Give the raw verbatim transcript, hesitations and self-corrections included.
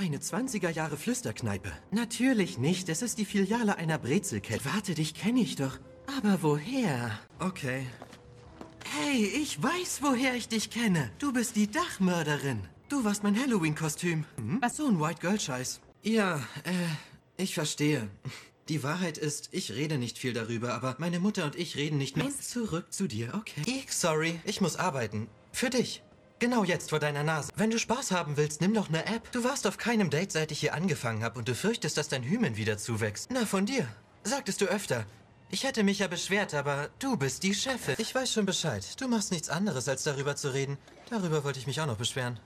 Eine zwanziger Jahre Flüsterkneipe. Natürlich nicht, es ist die Filiale einer Brezelkette. Warte, dich kenne ich doch. Aber woher? Okay. Hey, ich weiß, woher ich dich kenne. Du bist die Dachmörderin. Du warst mein Halloween-Kostüm. Hm? Was so ein White Girl-Scheiß. Ja, äh, ich verstehe. Die Wahrheit ist, ich rede nicht viel darüber, aber meine Mutter und ich reden nicht mehr. Und zurück zu dir, okay. Ich, sorry, ich muss arbeiten. Für dich. Genau jetzt vor deiner Nase. Wenn du Spaß haben willst, nimm doch eine App. Du warst auf keinem Date, seit ich hier angefangen habe und du fürchtest, dass dein Hymen wieder zuwächst. Na, von dir. Sagtest du öfter. Ich hätte mich ja beschwert, aber du bist die Chefin. Ich weiß schon Bescheid. Du machst nichts anderes, als darüber zu reden. Darüber wollte ich mich auch noch beschweren.